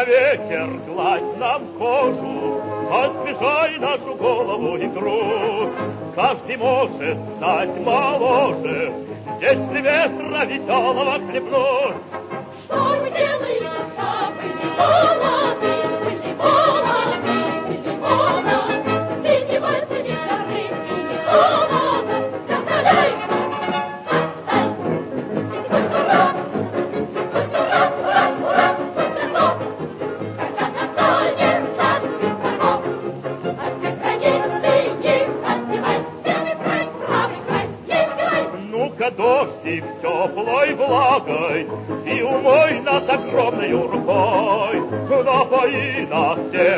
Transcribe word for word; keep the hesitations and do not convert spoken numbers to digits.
Ну-ка, ветер, гладь нам кожу, освежай нашу голову и грудь. Каждый может стать моложе, если ветра веселого хлебнуть. Что мы делаем, когда были молоды, были молоды, были молоды, синеваются вечеры и не холодно, закаляйся, отдай. Ура, ура, ура, ура, когда настанет час весов, от всех границ не отстевай, левый край, правый край, не избивай. Ну-ка, дождик теплой влагой, и умой нас огромной рукой, напои нас всех